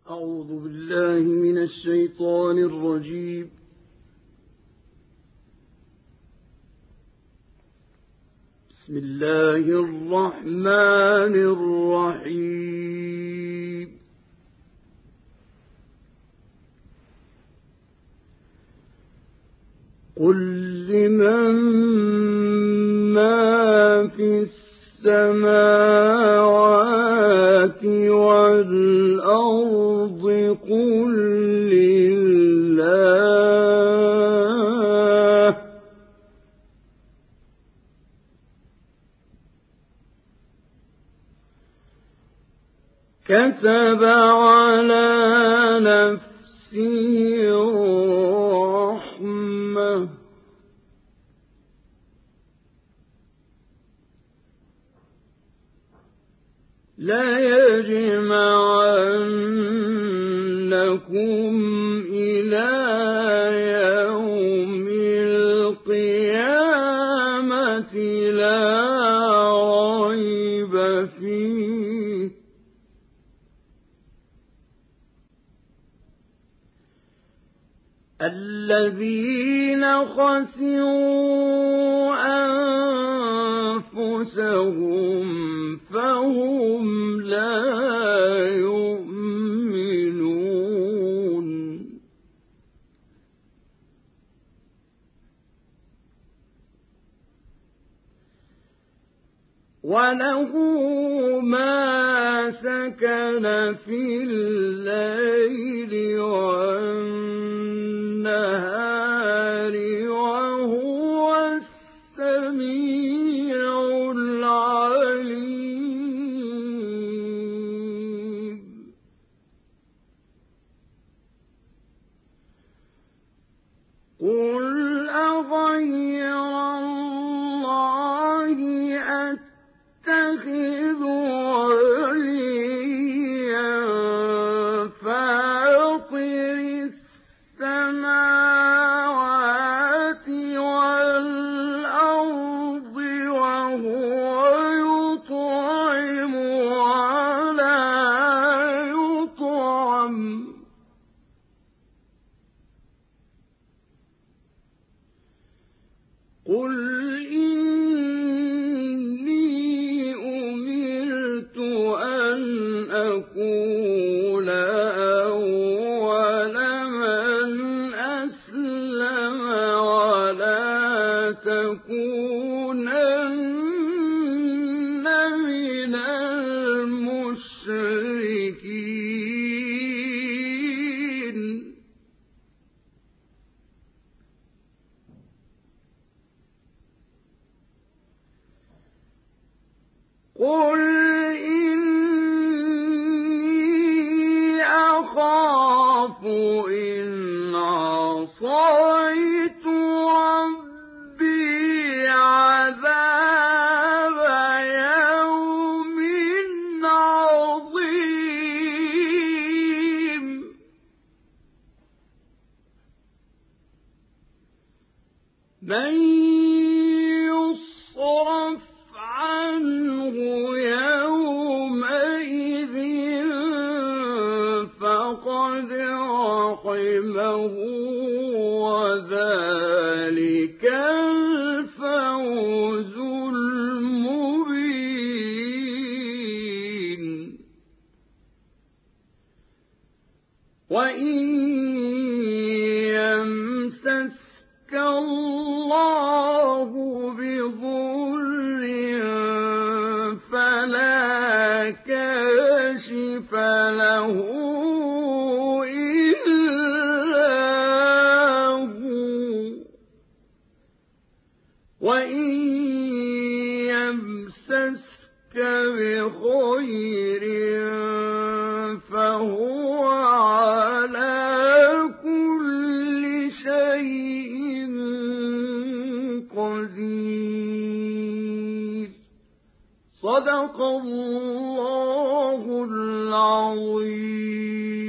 أعوذ بالله من الشيطان الرجيم. بسم الله الرحمن الرحيم. قل لمن ما في السماوات والأرض قل لله كتب على نفسه الرحمة لا يجمعنكم إلى يوم القيامة لا ريب فيه الذين خسروا أنفسهم فهم لا يؤمنون وله ما سكن في الليل والنهار وهو السميع العليم قل أغير الله أتخذ وليا فاطر السماوات والأرض وهو يطعم ولا يطعم قل إني أمرت أن أكون أول من أسلم ولا تكونن من المشركين قل إني أخاف إن عصيت ربي عذاب يوم عظيم من يصرف عنه يومئذ فقد رحمه وذلك الفوز المبين وإن يمسسك الله بضر فلا كاشف له إلا هو وإن يمسسك بخير فهو على كل شيء قدير صدق الله العظيم.